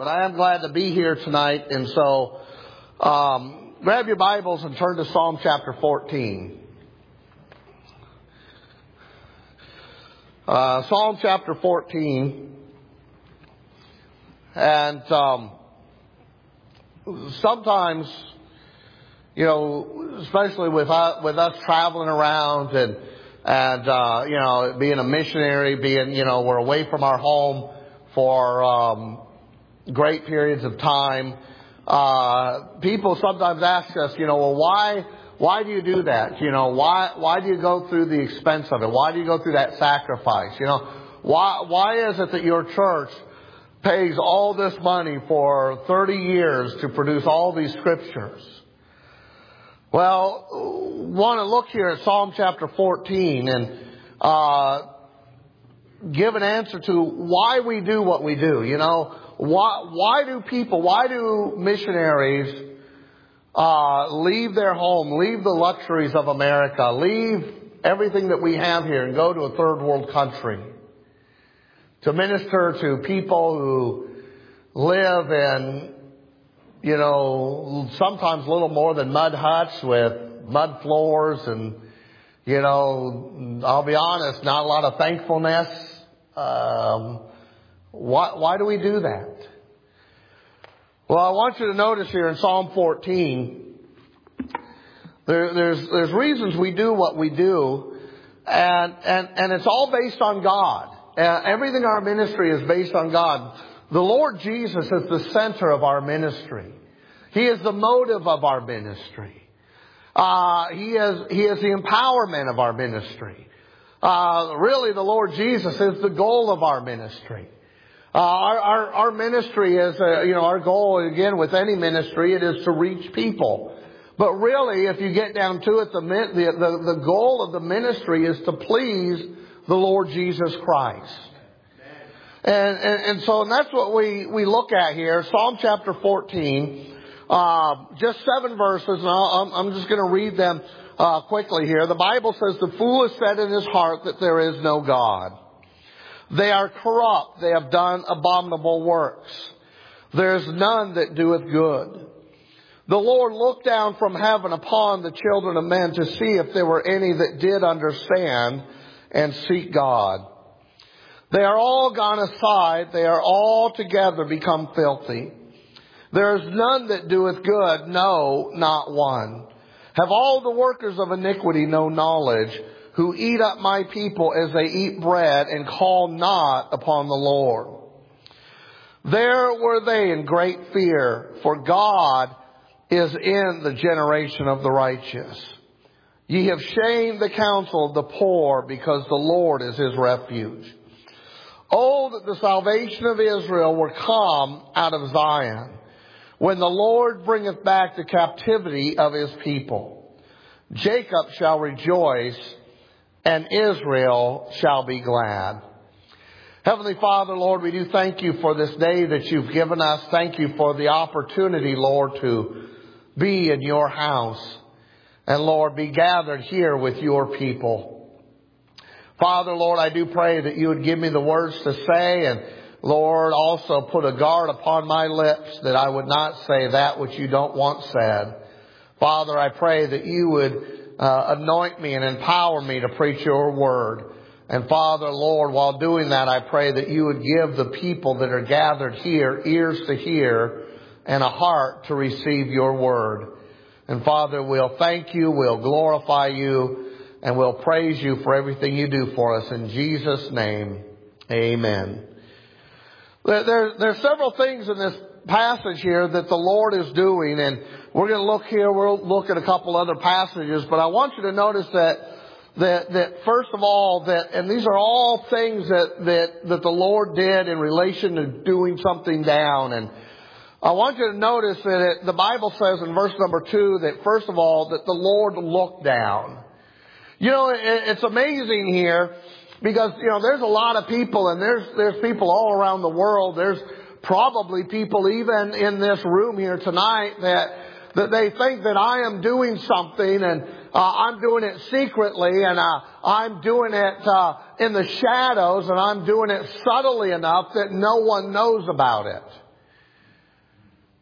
But I am glad to be here tonight. And so grab your Bibles and turn to Psalm chapter 14. Psalm chapter 14. And sometimes, you know, especially with us traveling around and you know, being a missionary, being, you know, we're away from our home for great periods of time. People sometimes ask us, you know, well, why do you do that? You know, why do you go through the expense of it? Why do you go through that sacrifice? You know, why is it that your church pays all this money for 30 years to produce all these scriptures? Well, want to look here at Psalm chapter 14 and give an answer to why we do what we do. You know, why do missionaries leave their home, leave the luxuries of America, leave everything that we have here and go to a third world country to minister to people who live in, you know, sometimes little more than mud huts with mud floors and, you know, I'll be honest, not a lot of thankfulness. Why do we do that? Well, I want you to notice here in Psalm 14, there's reasons we do what we do, and it's all based on God. Everything in our ministry is based on God. The Lord Jesus is the center of our ministry. He is the motive of our ministry. He is the empowerment of our ministry. Really, the Lord Jesus is the goal of our ministry. Our ministry is, you know, our goal, again, with any ministry, it is to reach people. But really, if you get down to it, the goal of the ministry is to please the Lord Jesus Christ. And so that's what we look at here. Psalm chapter 14, just 7 verses, and I'm just going to read them quickly here. The Bible says, "The fool has said in his heart that there is no God. They are corrupt. They have done abominable works. There is none that doeth good. The Lord looked down from heaven upon the children of men to see if there were any that did understand and seek God. They are all gone aside. They are all together become filthy. There is none that doeth good, no, not one. Have all the workers of iniquity no knowledge, who eat up my people as they eat bread and call not upon the Lord? There were they in great fear, for God is in the generation of the righteous. Ye have shamed the counsel of the poor, because the Lord is his refuge. Oh, that the salvation of Israel were come out of Zion, when the Lord bringeth back the captivity of his people. Jacob shall rejoice, and Israel shall be glad." Heavenly Father, Lord, we do thank you for this day that you've given us. Thank you for the opportunity, Lord, to be in your house. And Lord, be gathered here with your people. Father, Lord, I do pray that you would give me the words to say, and Lord, also put a guard upon my lips that I would not say that which you don't want said. Father, I pray that you would anoint me and empower me to preach your word. And Father, Lord, while doing that, I pray that you would give the people that are gathered here ears to hear and a heart to receive your word. And Father, we'll thank you, we'll glorify you, and we'll praise you for everything you do for us. In Jesus' name, amen. There's several things in this passage here that the Lord is doing, and we're going to look here. We'll look at a couple other passages, but I want you to notice that first of all, and these are all things that the Lord did in relation to doing something down. And I want you to notice that the Bible says in verse number 2 that first of all, that the Lord looked down. You know, it's amazing here, because, you know, there's a lot of people, and there's people all around the world. There's probably people even in this room here tonight that they think that I am doing something, and I'm doing it secretly, and I'm doing it in the shadows, and I'm doing it subtly enough that no one knows about it.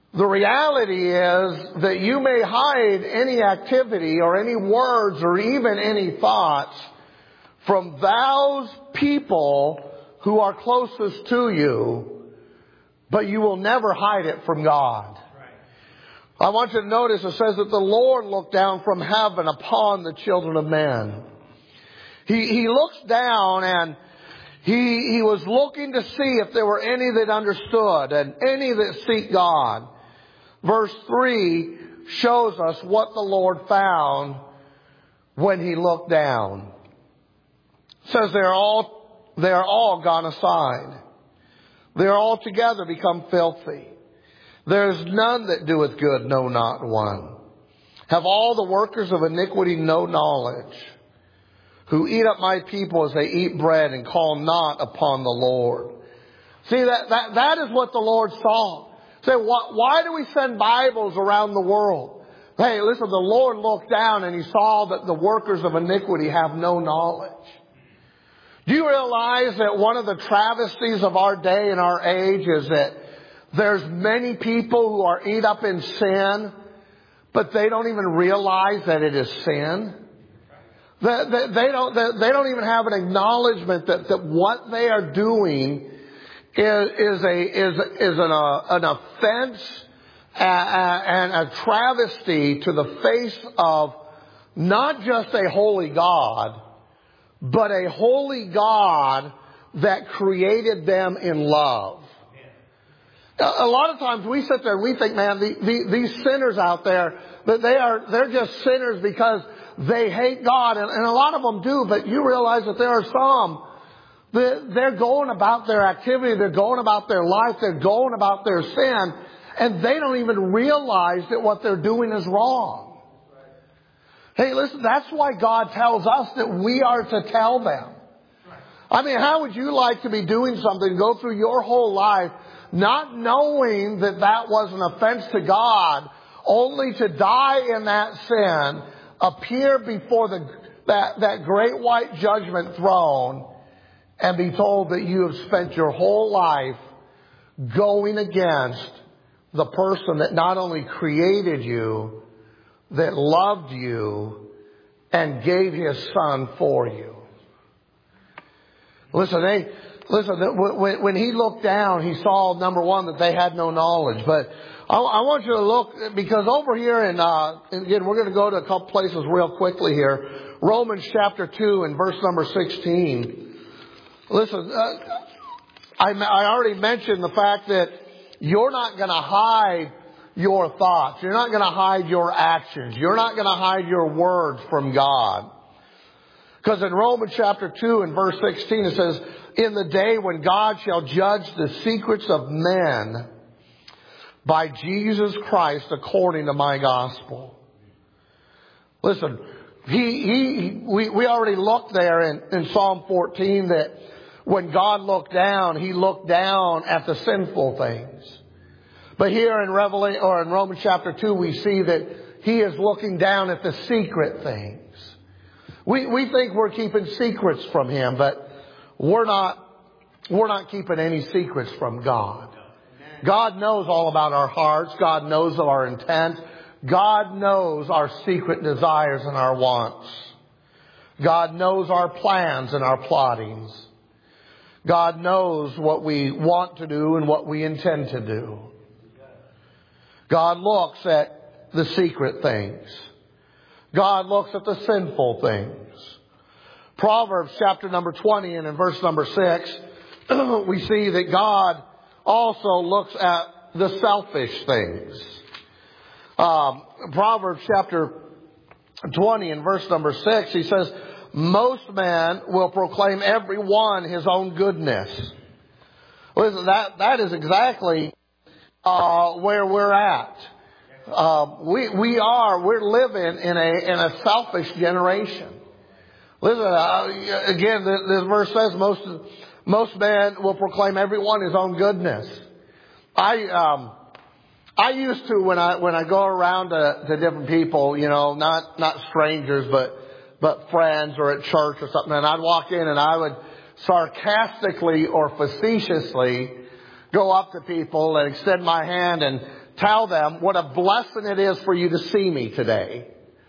The reality is that you may hide any activity or any words or even any thoughts from those people who are closest to you, but you will never hide it from God. I want you to notice it says that the Lord looked down from heaven upon the children of men. He looks down and he was looking to see if there were any that understood and any that seek God. Verse 3 shows us what the Lord found when He looked down. It says they are all gone aside. They are altogether become filthy. There is none that doeth good, no, not one. Have all the workers of iniquity no knowledge, who eat up my people as they eat bread and call not upon the Lord. See, that is what the Lord saw. Say, why do we send Bibles around the world? Hey, listen, the Lord looked down and He saw that the workers of iniquity have no knowledge. Do you realize that one of the travesties of our day and our age is that there's many people who are eat up in sin, but they don't even realize that it is sin? They don't even have an acknowledgement that what they are doing is an offense and a travesty to the face of not just a holy God, but a holy God that created them in love. A lot of times we sit there and we think, man, these sinners out there, that they're just sinners because they hate God. And a lot of them do, but you realize that there are some they're going about their activity, they're going about their life, they're going about their sin, and they don't even realize that what they're doing is wrong. Hey, listen, that's why God tells us that we are to tell them. I mean, how would you like to be doing something, go through your whole life, not knowing that that was an offense to God, only to die in that sin, appear before that great white judgment throne, and be told that you have spent your whole life going against the person that not only created you, that loved you, and gave His Son for you. Listen, when He looked down, He saw, number one, that they had no knowledge. But I want you to look, because over here, and again, we're going to go to a couple places real quickly here. Romans chapter 2 and verse number 16. Listen, I already mentioned the fact that you're not going to hide your thoughts. You're not going to hide your actions. You're not going to hide your words from God. Because in Romans chapter 2 and verse 16 it says, in the day when God shall judge the secrets of men by Jesus Christ according to my gospel. Listen, we already looked there in Psalm 14 that when God looked down, He looked down at the sinful things. But here in Romans chapter 2, we see that He is looking down at the secret things. We think we're keeping secrets from Him, but we're not keeping any secrets from God. God knows all about our hearts. God knows of our intent. God knows our secret desires and our wants. God knows our plans and our plottings. God knows what we want to do and what we intend to do. God looks at the secret things. God looks at the sinful things. Proverbs chapter number 20 and in verse number 6, we see that God also looks at the selfish things. Proverbs chapter 20 and verse number 6, he says, most men will proclaim every one his own goodness. Listen, that is exactly where we're at. We're living in a selfish generation. Listen, again, this verse says most men will proclaim every one his own goodness. I used to, when I go around to different people, you know, not strangers, but friends or at church or something, and I'd walk in and I would sarcastically or facetiously go up to people and extend my hand and tell them what a blessing it is for you to see me today.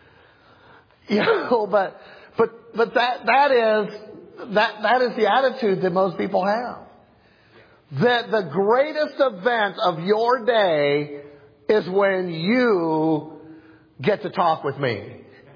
But that is the attitude that most people have. That the greatest event of your day is when you get to talk with me.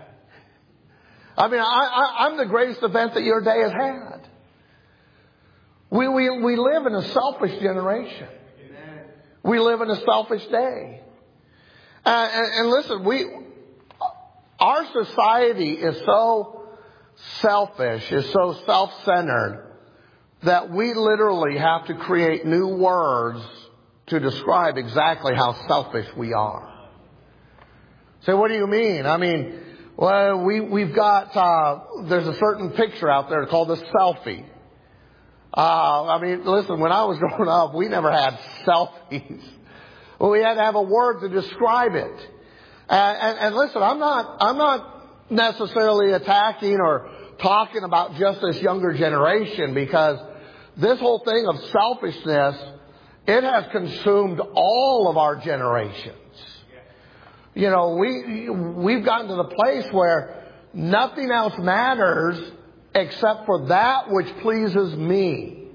I mean, I'm the greatest event that your day has had. We live in a selfish generation. We live in a selfish day. And listen, our society is so selfish, is so self-centered, that we literally have to create new words to describe exactly how selfish we are. So what do you mean? I mean, well, we've got, there's a certain picture out there called a selfie. I mean, listen, when I was growing up, we never had selfies. Well, we had to have a word to describe it. And listen, I'm not necessarily attacking or talking about just this younger generation, because this whole thing of selfishness, it has consumed all of our generations. You know, we've gotten to the place where nothing else matters except for that which pleases me.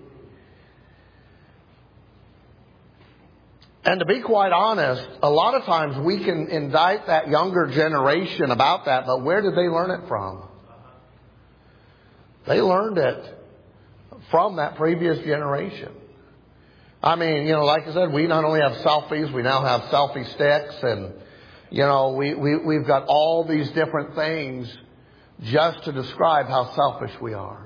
And to be quite honest, a lot of times we can indict that younger generation about that, but where did they learn it from? They learned it from that previous generation. I mean, you know, like I said, we not only have selfies, we now have selfie sticks, and you know, we've got all these different things just to describe how selfish we are.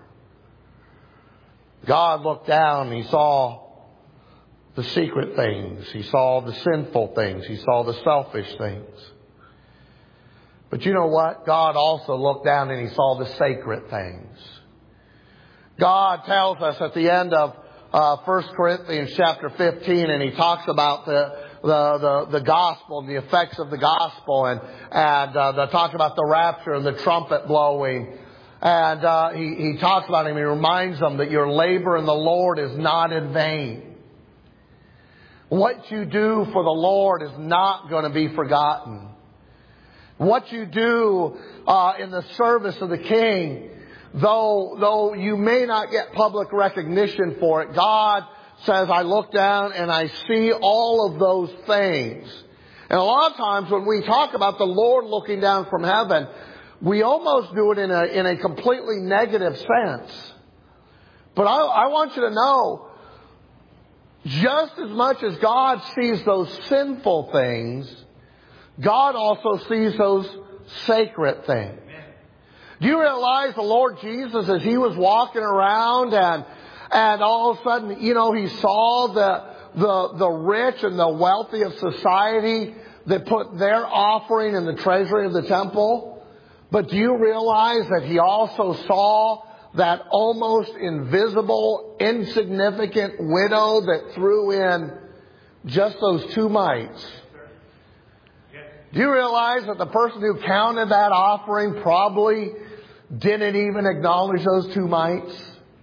God looked down and He saw the secret things. He saw the sinful things. He saw the selfish things. But you know what? God also looked down and He saw the sacred things. God tells us at the end of 1 Corinthians chapter 15, and He talks about the gospel and the effects of the gospel, and talks about the rapture and the trumpet blowing. And he talks about him. He reminds them that your labor in the Lord is not in vain. What you do for the Lord is not going to be forgotten. What you do in the service of the King, though you may not get public recognition for it, God says, I look down and I see all of those things. And a lot of times when we talk about the Lord looking down from heaven, we almost do it in a completely negative sense. But I want you to know, just as much as God sees those sinful things, God also sees those sacred things. Do you realize the Lord Jesus, as He was walking around and all of a sudden, you know, He saw the rich and the wealthy of society that put their offering in the treasury of the temple? But do you realize that He also saw that almost invisible, insignificant widow that threw in just those 2 mites? Do you realize that the person who counted that offering probably didn't even acknowledge those 2 mites?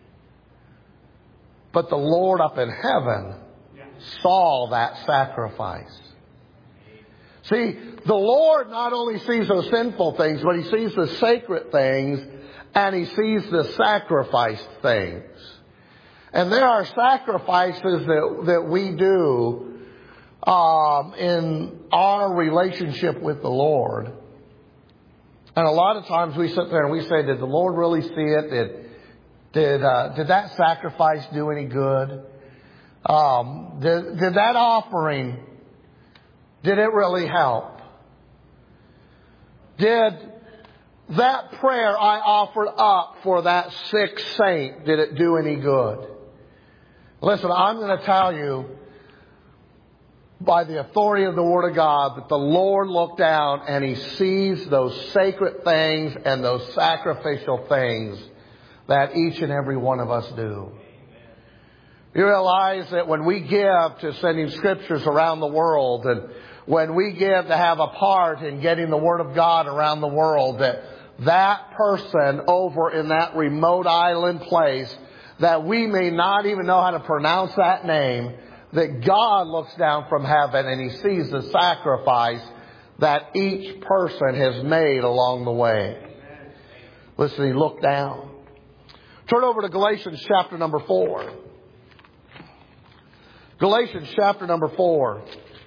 But the Lord up in heaven saw that sacrifice. See, the Lord not only sees those sinful things, but He sees the sacred things, and He sees the sacrificed things. And there are sacrifices that we do in our relationship with the Lord. And a lot of times we sit there and we say, did the Lord really see it? Did that sacrifice do any good? Did that offering, did it really help? Did that prayer I offered up for that sick saint, did it do any good? Listen, I'm going to tell you, by the authority of the Word of God, that the Lord looked down and He sees those sacred things and those sacrificial things that each and every one of us do. You realize that when we give to sending scriptures around the world, and when we give to have a part in getting the Word of God around the world, that person over in that remote island place that we may not even know how to pronounce that name, that God looks down from heaven and He sees the sacrifice that each person has made along the way. Listen, He looked down. Turn over to Galatians chapter number 4. Galatians chapter number 4.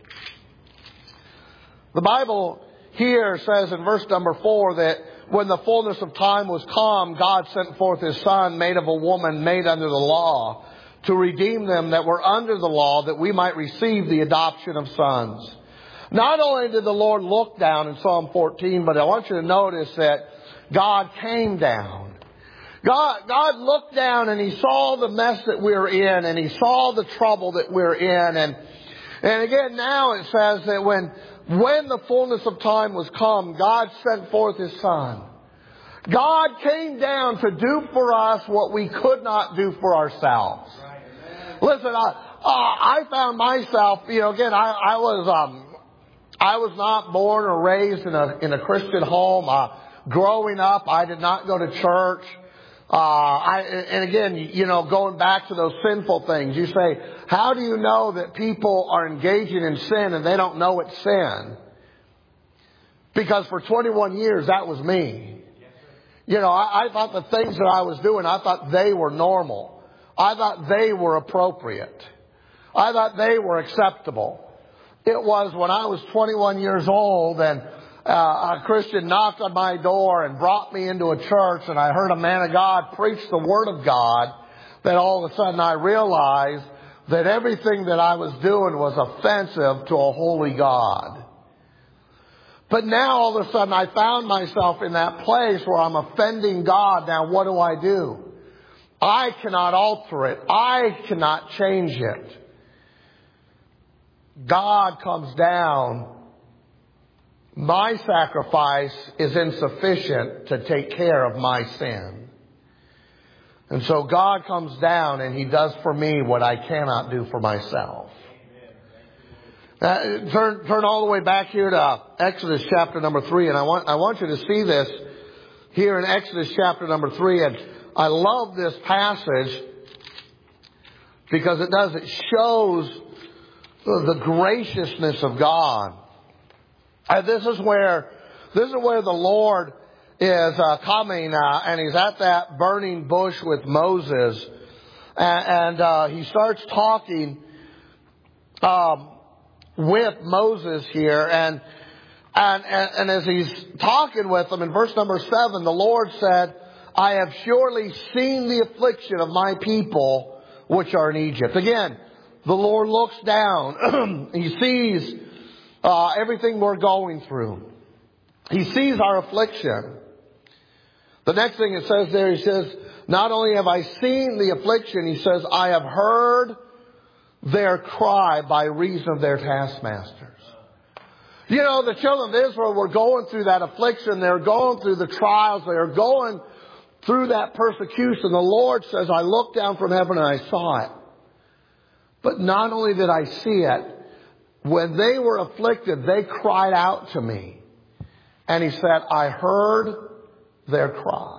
The Bible here says in verse number 4 that when the fullness of time was come, God sent forth His Son, made of a woman, made under the law, to redeem them that were under the law, that we might receive the adoption of sons. Not only did the Lord look down in Psalm 14, but I want you to notice that God came down. God looked down and He saw the mess that we're in, and He saw the trouble that we're in. And again, now it says that when the fullness of time was come, God sent forth His Son. God came down to do for us what we could not do for ourselves. Listen, I found myself, again, I was not born or raised in a Christian home. Growing up, I did not go to church. And again, going back to those sinful things, you say, how do you know that people are engaging in sin and they don't know it's sin? Because for 21 years, that was me. I thought the things that I was doing, I thought they were normal. I thought they were appropriate. I thought they were acceptable. It was when I was 21 years old and a Christian knocked on my door and brought me into a church, and I heard a man of God preach the Word of God, that all of a sudden I realized that everything that I was doing was offensive to a holy God. But now all of a sudden I found myself in that place where I'm offending God. Now what do? I cannot alter it. I cannot change it. God comes down. My sacrifice is insufficient to take care of my sin. And so God comes down and He does for me what I cannot do for myself. Turn all the way back here to Exodus chapter number 3. And I want you to see this here in Exodus chapter number 3. And I love this passage because it shows the graciousness of God. And this is where the Lord is coming, and He's at that burning bush with Moses, and He starts talking with Moses here, and as He's talking with him in verse number 7, the Lord said, "I have surely seen the affliction of my people which are in Egypt." Again, the Lord looks down. He sees everything we're going through. He sees our affliction. The next thing it says there, He says, not only have I seen the affliction, He says, I have heard their cry by reason of their taskmasters. The children of Israel were going through that affliction. They're going through the trials. They're going through that persecution. The Lord says, I looked down from heaven and I saw it. But not only did I see it, when they were afflicted, they cried out to me. And He said, I heard their cry.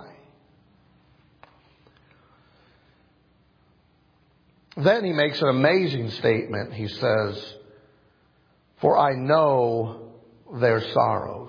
Then He makes an amazing statement. He says, for I know their sorrows.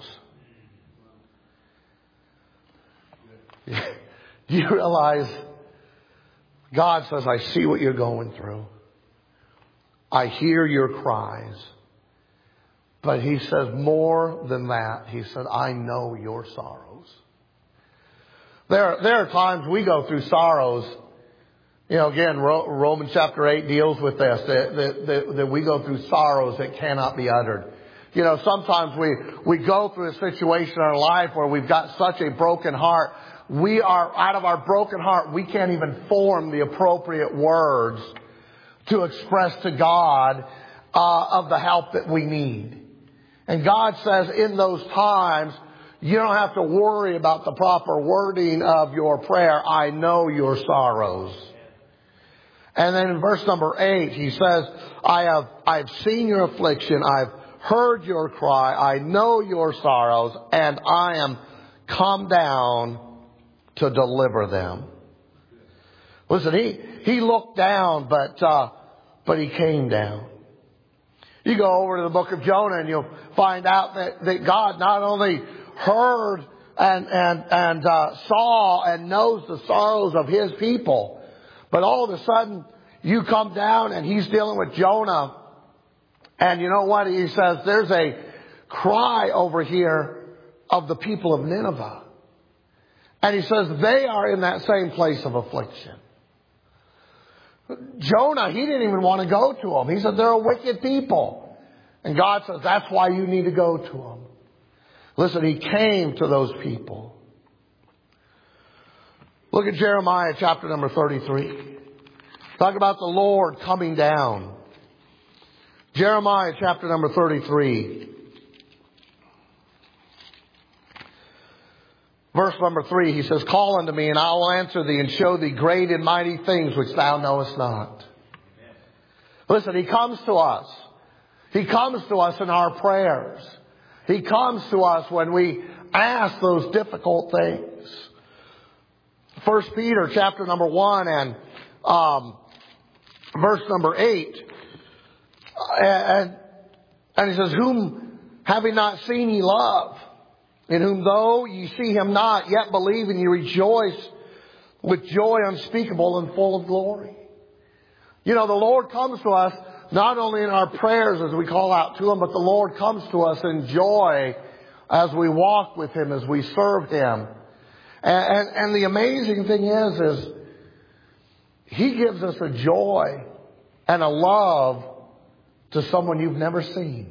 Do you realize God says, I see what you're going through. I hear your cries. But He says more than that. He said, I know your sorrows. There are times we go through sorrows. Again, Romans chapter 8 deals with this, that we go through sorrows that cannot be uttered. Sometimes we go through a situation in our life where we've got such a broken heart. We are, out of our broken heart, we can't even form the appropriate words to express to God of the help that we need. And God says in those times, you don't have to worry about the proper wording of your prayer. I know your sorrows. And then in verse number 8, He says, I've seen your affliction. I've heard your cry. I know your sorrows, and I am come down to deliver them. Listen, he looked down, but but he came down. You go over to the book of Jonah and you'll find out that God not only heard and saw and knows the sorrows of his people, but all of a sudden you come down and he's dealing with Jonah. And you know what? He says, there's a cry over here of the people of Nineveh. And he says, they are in that same place of affliction. Jonah, he didn't even want to go to them. He said, they're a wicked people. And God says, that's why you need to go to them. Listen, he came to those people. Look at Jeremiah chapter number 33. Talk about the Lord coming down. Jeremiah chapter number 33. Verse number 3, he says, call unto me, and I will answer thee and show thee great and mighty things which thou knowest not. Listen, he comes to us. He comes to us in our prayers. He comes to us when we ask those difficult things. 1 Peter chapter number 1 and verse number 8. And he says, whom having not seen ye love, in whom though ye see him not, yet believe, and ye rejoice with joy unspeakable and full of glory. You know, the Lord comes to us not only in our prayers as we call out to him, but the Lord comes to us in joy as we walk with him, as we serve him. And the amazing thing is he gives us a joy and a love to someone you've never seen.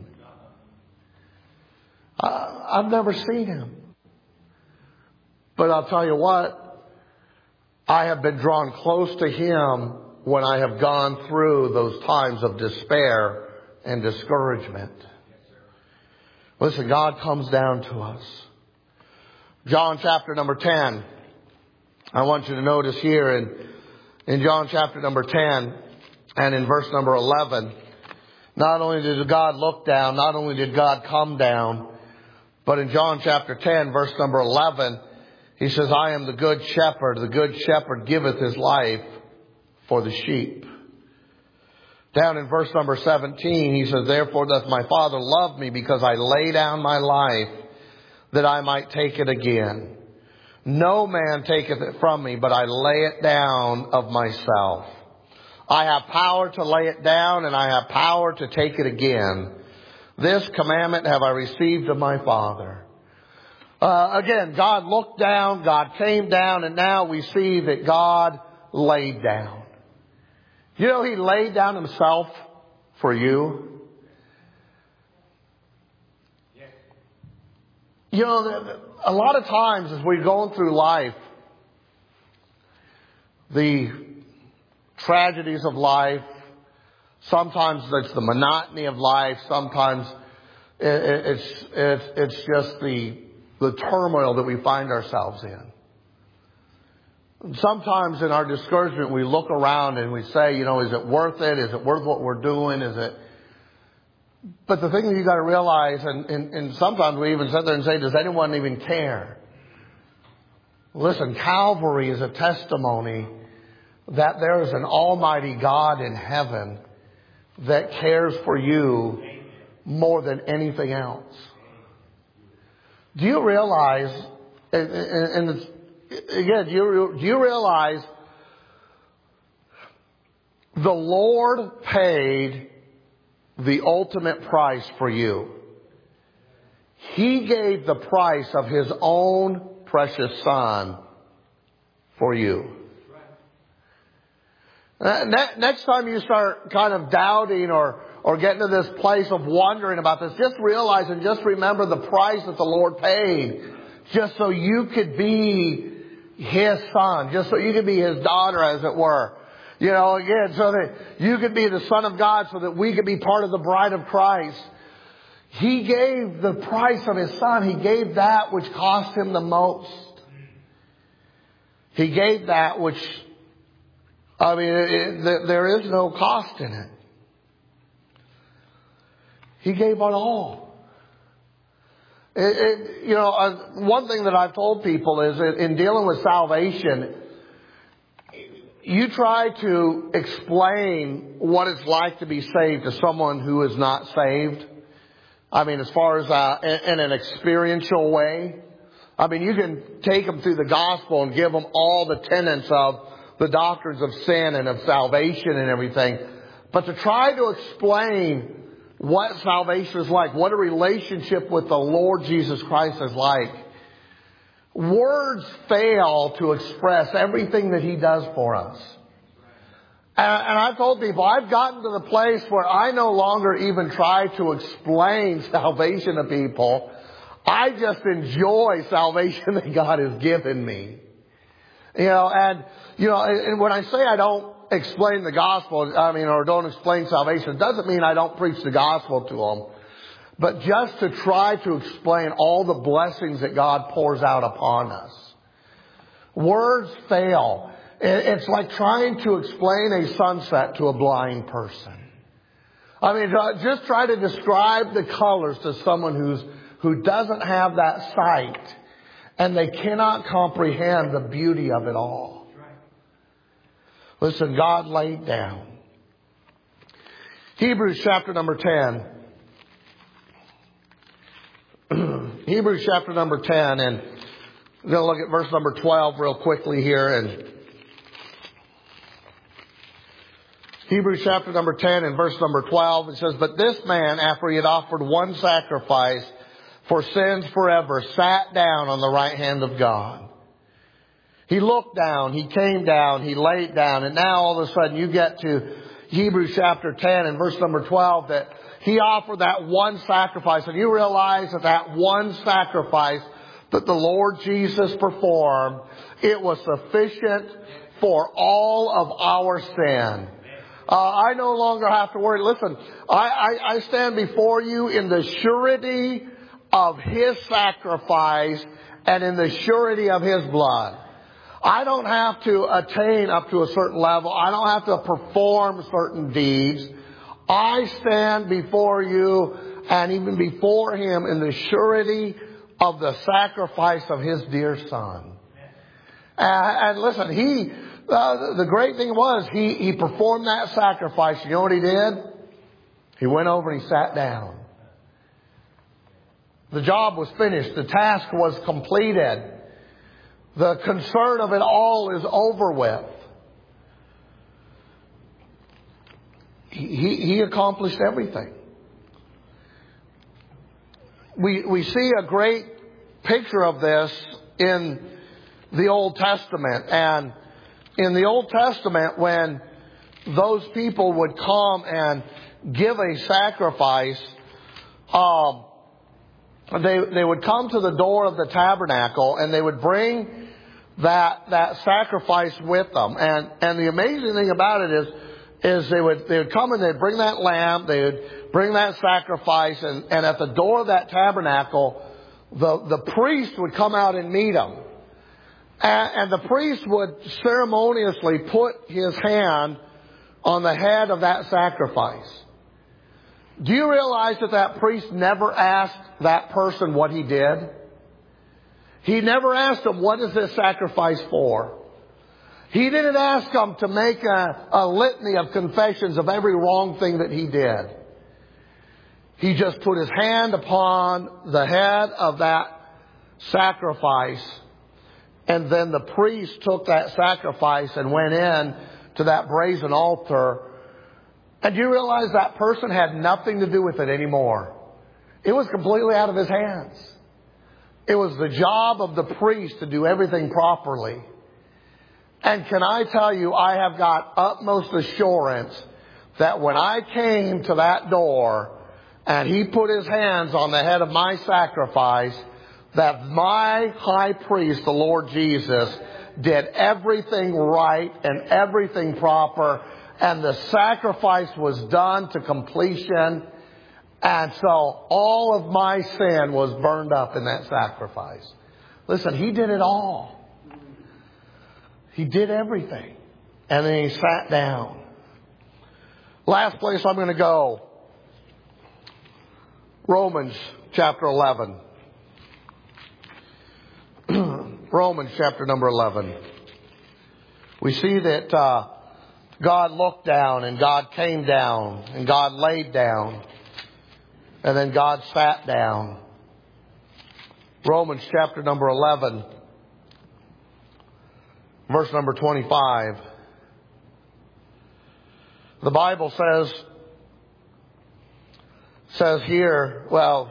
I've never seen him. But I'll tell you what, I have been drawn close to him when I have gone through those times of despair and discouragement. Listen, God comes down to us. John chapter number 10. I want you to notice here in John chapter number 10 and in verse number 11, not only did God look down, not only did God come down, but in John chapter 10, verse number 11, he says, I am the good shepherd. The good shepherd giveth his life for the sheep. Down in verse number 17, he says, therefore doth my Father love me, because I lay down my life that I might take it again. No man taketh it from me, but I lay it down of myself. I have power to lay it down, and I have power to take it again. This commandment have I received of my Father. Again, God looked down, God came down, and now we see that God laid down. You know, he laid down himself for you. You know, a lot of times as we're going through life, the tragedies of life, sometimes it's the monotony of life, sometimes it's just the turmoil that we find ourselves in. Sometimes in our discouragement, we look around and we say, you know, is it worth it? Is it worth what we're doing? Is it? But the thing that you got to realize, and sometimes we even sit there and say, does anyone even care? Listen, Calvary is a testimony that there is an almighty God in heaven that cares for you more than anything else. Do you realize, and it's, again, do you realize the Lord paid the ultimate price for you? He gave the price of his own precious Son for you. Next time you start kind of doubting or getting to this place of wondering about this, just realize and just remember the price that the Lord paid just so you could be his son, just so you could be his daughter, as it were. You know, again, so that you could be the Son of God, so that we could be part of the bride of Christ. He gave the price of his Son. He gave that which cost him the most. He gave that which, I mean, there is no cost in it. He gave it all. You know, one thing that I've told people is that in dealing with salvation, you try to explain what it's like to be saved to someone who is not saved. I mean, as far as in an experiential way. I mean, you can take them through the gospel and give them all the tenets of the doctrines of sin and of salvation and everything. But to try to explain what salvation is like, what a relationship with the Lord Jesus Christ is like, words fail to express everything that He does for us. And I've told people, I've gotten to the place where I no longer even try to explain salvation to people. I just enjoy salvation that God has given me. And when I say I don't explain the gospel, or don't explain salvation, it doesn't mean I don't preach the gospel to them. But just to try to explain all the blessings that God pours out upon us. Words fail. It's like trying to explain a sunset to a blind person. Just try to describe the colors to someone who doesn't have that sight, and they cannot comprehend the beauty of it all. Listen, God laid down. Hebrews chapter number 10. Hebrews chapter number 10, and we're going to look at verse number 12 real quickly here. And Hebrews chapter number 10 and verse number 12, it says, "But this man, after he had offered one sacrifice for sins forever, sat down on the right hand of God." He looked down, he came down, he laid down, and now all of a sudden you get to Hebrews chapter 10 and verse number 12 that he offered that one sacrifice. And you realize that one sacrifice that the Lord Jesus performed, it was sufficient for all of our sin. I no longer have to worry. Listen, I stand before you in the surety of His sacrifice and in the surety of His blood. I don't have to attain up to a certain level. I don't have to perform certain deeds. I stand before you and even before Him in the surety of the sacrifice of His dear Son. And listen, the great thing was, He performed that sacrifice. You know what He did? He went over and He sat down. The job was finished. The task was completed. The concern of it all is over with. He accomplished everything. We see a great picture of this in the Old Testament. And in the Old Testament, when those people would come and give a sacrifice, they would come to the door of the tabernacle and they would bring that sacrifice with them. And the amazing thing about it is they would come and they'd bring that lamb, they would bring that sacrifice, and at the door of that tabernacle, the priest would come out and meet them. And the priest would ceremoniously put his hand on the head of that sacrifice. Do you realize that priest never asked that person what he did? He never asked him, what is this sacrifice for? He didn't ask him to make a litany of confessions of every wrong thing that he did. He just put his hand upon the head of that sacrifice. And then the priest took that sacrifice and went in to that brazen altar. And you realize that person had nothing to do with it anymore. It was completely out of his hands. It was the job of the priest to do everything properly. And can I tell you, I have got utmost assurance that when I came to that door and he put his hands on the head of my sacrifice, that my high priest, the Lord Jesus, did everything right and everything proper, and the sacrifice was done to completion. And so all of my sin was burned up in that sacrifice. Listen, He did it all. He did everything. And then He sat down. Last place I'm going to go. Romans chapter 11. Romans chapter number 11. We see that God looked down and God came down and God laid down and then God sat down. Romans chapter number 11, verse number 25. The Bible says here, for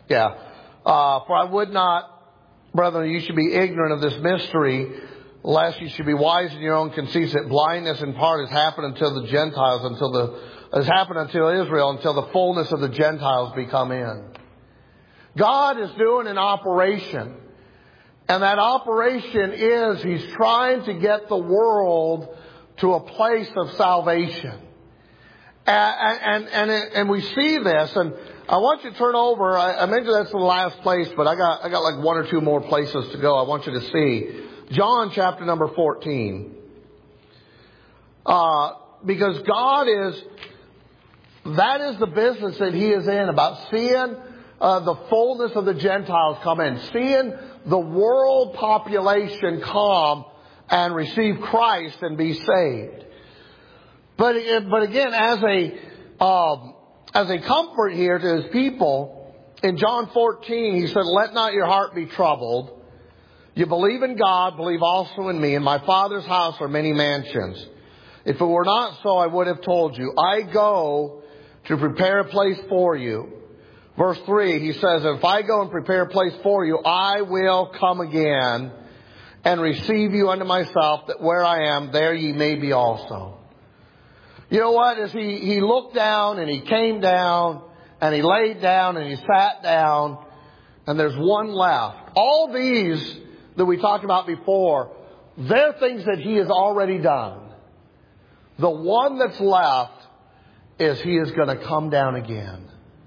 I would not, brethren, you should be ignorant of this mystery, lest you should be wise in your own conceits, that blindness in part has happened until the Gentiles, has happened until Israel, until the fullness of the Gentiles be come in. God is doing an operation. And that operation is He's trying to get the world to a place of salvation. And we see this, and I want you to turn over. I mentioned that's the last place, but I got like one or two more places to go. I want you to see John chapter number 14, because that is the business that He is in, about seeing the fullness of the Gentiles come in, seeing the world population come and receive Christ and be saved. But again, as a comfort here to His people, in John 14, He said, "Let not your heart be troubled. You believe in God, believe also in me. In my Father's house are many mansions. If it were not so, I would have told you. I go to prepare a place for you." Verse 3, He says, "If I go and prepare a place for you, I will come again and receive you unto myself, that where I am, there ye may be also." You know what? As he looked down and He came down and He laid down and He sat down, and there's one left. All these that we talked about before, they're things that He has already done. The one that's left is He is going to come down again.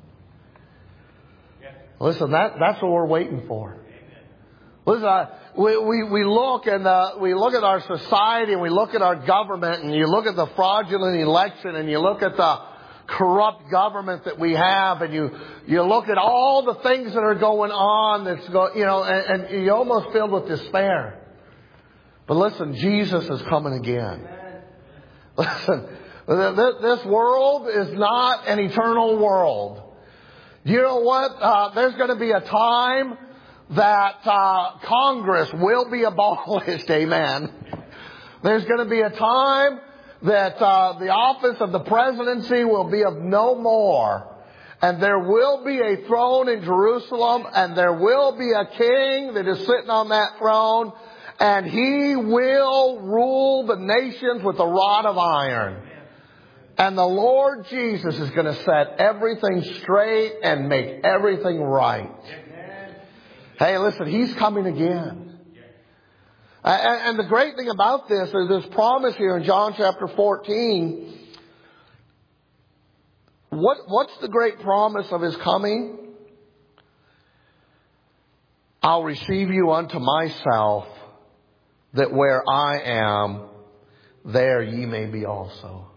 Listen, that's what we're waiting for. Listen, we look at our society and we look at our government, and you look at the fraudulent election and you look at the corrupt government that we have, and you look at all the things that are going on and you're almost filled with despair. But listen, Jesus is coming again. Listen, this world is not an eternal world. You know what? There's going to be a time that Congress will be abolished. Amen. There's going to be a time that the office of the presidency will be of no more. And there will be a throne in Jerusalem, and there will be a king that is sitting on that throne, and He will rule the nations with a rod of iron. And the Lord Jesus is going to set everything straight and make everything right. Hey, listen, He's coming again. And the great thing about this is this promise here in John chapter 14. What's the great promise of His coming? I'll receive you unto myself, that where I am, there ye may be also.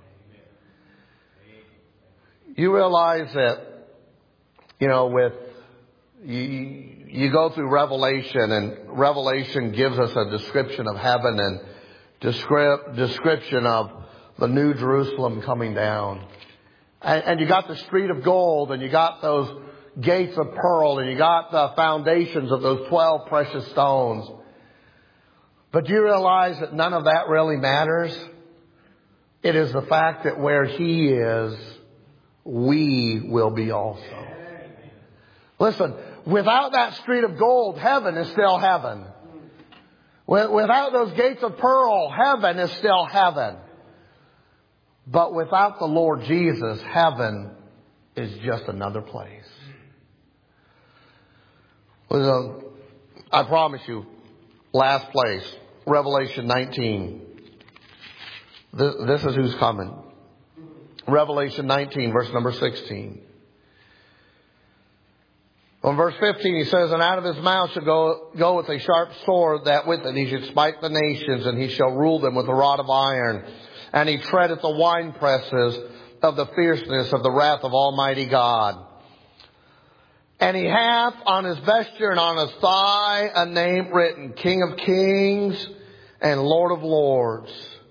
You realize that, with you go through Revelation, and Revelation gives us a description of heaven and description of the new Jerusalem coming down. And you got the street of gold, and you got those gates of pearl, and you got the foundations of those 12 precious stones. But do you realize that none of that really matters? It is the fact that where He is, we will be also. Listen, without that street of gold, heaven is still heaven. Without those gates of pearl, heaven is still heaven. But without the Lord Jesus, heaven is just another place. Listen, I promise you, last place, Revelation 19. This is who's coming. Revelation 19, verse number 16. On verse 15, He says, "And out of His mouth shall go with a sharp sword, that with it He should smite the nations, and He shall rule them with a rod of iron. And He treadeth the winepresses of the fierceness of the wrath of Almighty God. And He hath on His vesture and on His thigh a name written, King of Kings and Lord of Lords.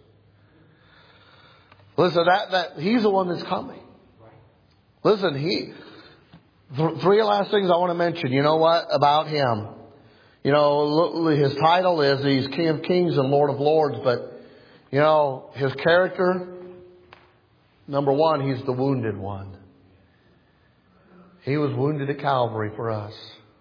Listen, He's the one that's coming. Listen, three last things I want to mention. You know what? About Him. You know, His title is He's King of Kings and Lord of Lords. But, you know, His character, number one, He's the wounded one. He was wounded at Calvary for us.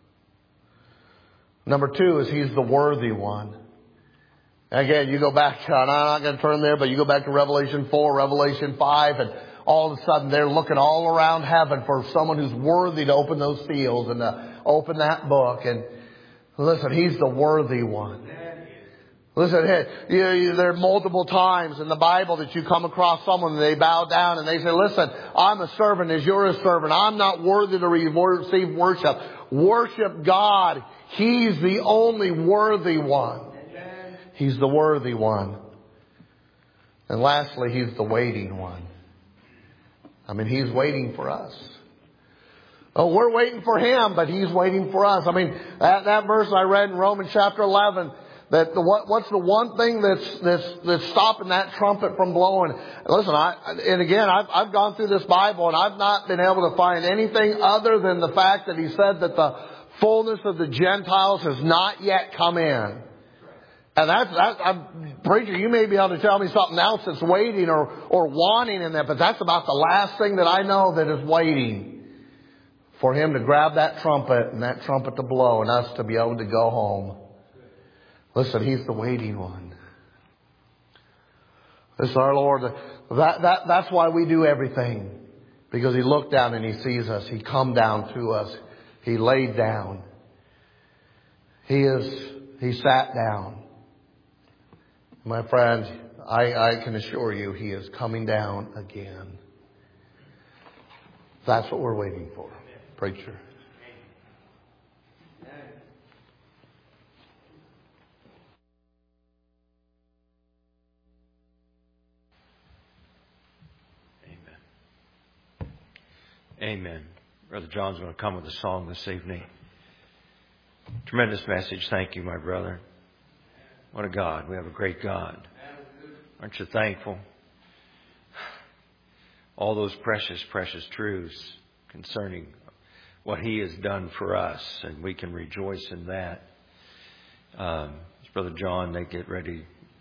Number two is He's the worthy one. Again, you go back to, I'm not going to turn there, but you go back to Revelation 4, Revelation 5, and all of a sudden they're looking all around heaven for someone who's worthy to open those seals and to open that book. And listen, He's the worthy one. Listen, there are multiple times in the Bible that you come across someone and they bow down and they say, listen, I'm a servant as you're a servant. I'm not worthy to receive worship. Worship God. He's the only worthy one. He's the worthy one. And lastly, He's the waiting one. I mean, He's waiting for us. Oh, we're waiting for Him, but He's waiting for us. I mean, that verse I read in Romans chapter 11, that what's the one thing that's stopping that trumpet from blowing? Listen, I've gone through this Bible and I've not been able to find anything other than the fact that He said that the fullness of the Gentiles has not yet come in. And preacher, you may be able to tell me something else that's waiting or wanting in that, but that's about the last thing that I know that is waiting for Him to grab that trumpet and that trumpet to blow and us to be able to go home. Listen, He's the waiting one. Listen, our Lord, that's why we do everything. Because He looked down and He sees us. He come down to us. He laid down. He sat down. My friends, I can assure you He is coming down again. That's what we're waiting for, preacher. Amen. Brother John's going to come with a song this evening. Tremendous message. Thank you, my brother. What a God. We have a great God. Aren't you thankful? All those precious, precious truths concerning what He has done for us, and we can rejoice in that. As Brother John, they get ready.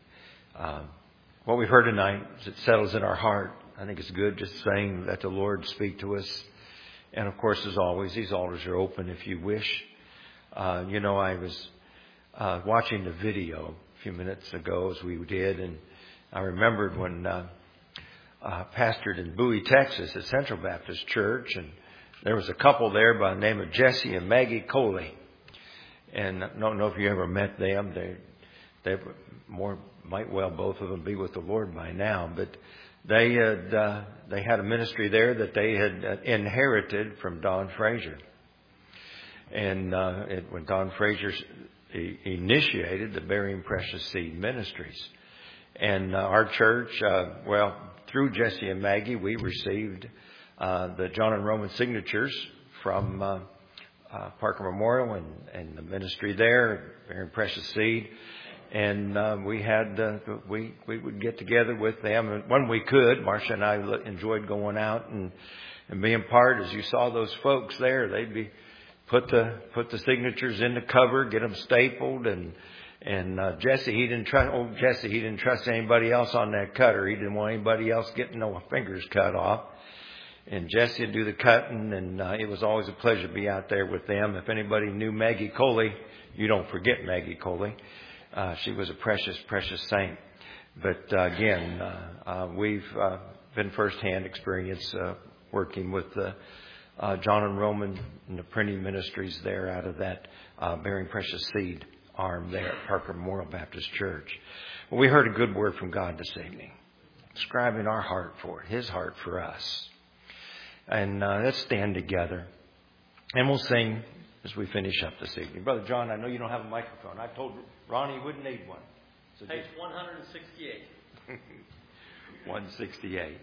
What we've heard tonight, it settles in our heart. I think it's good just saying that the Lord speak to us. And of course, as always, these altars are open if you wish. I was watching the video a few minutes ago as we did, and I remembered when pastored in Bowie, Texas at Central Baptist Church, and there was a couple there by the name of Jesse and Maggie Coley. And I don't know if you ever met them. They might well both of them be with the Lord by now, but they had a ministry there that they had inherited from Don Frazier. And when Don Frazier initiated the Burying Precious Seed Ministries. And our church, through Jesse and Maggie, we received the John and Roman signatures from Parker Memorial and the ministry there, Burying Precious Seed. And we would get together with them, and when we could, Marcia and I enjoyed going out and being part. As you saw those folks there, they'd be put the signatures in the cover, get them stapled, and Jesse he didn't trust anybody else on that cutter. He didn't want anybody else getting no fingers cut off. And Jesse would do the cutting, and it was always a pleasure to be out there with them. If anybody knew Maggie Coley, you don't forget Maggie Coley. She was a precious, precious saint. But again, we've been firsthand experience working with the John and Roman and the printing ministries there out of that Burying Precious Seed arm there at Parker Memorial Baptist Church. Well, we heard a good word from God this evening, describing our heart for it, His heart for us. And let's stand together, and we'll sing as we finish up this evening. Brother John, I know you don't have a microphone. I told Ronnie you wouldn't need one. So Page 168. 168.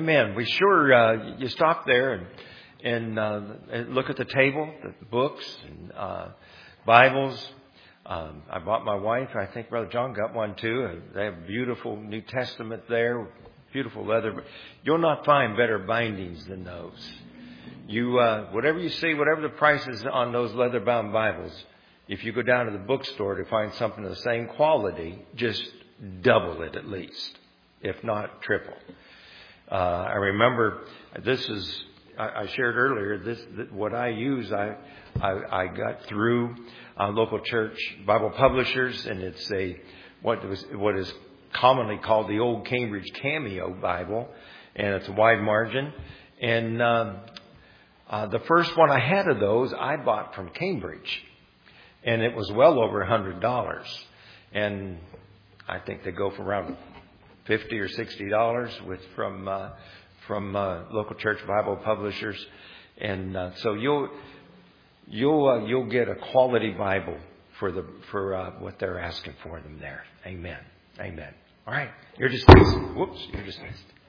Amen. We sure, you stop there and look at the table, the books and Bibles. I bought my wife, I think Brother John got one too. They have beautiful New Testament there, beautiful leather. You'll not find better bindings than those. You, whatever you see, whatever the price is on those leather-bound Bibles, if you go down to the bookstore to find something of the same quality, just double it at least, if not triple. I remember I shared earlier, what I use, I got through local church Bible publishers, and it's what is commonly called the Old Cambridge Cameo Bible, and it's a wide margin. And the first one I had of those I bought from Cambridge, and it was well over $100. And I think they go for around $50 or $60 from local church Bible publishers, and so you'll get a quality Bible for what they're asking for them there. Amen. Amen. All right, you're dismissed. Whoops, you're dismissed.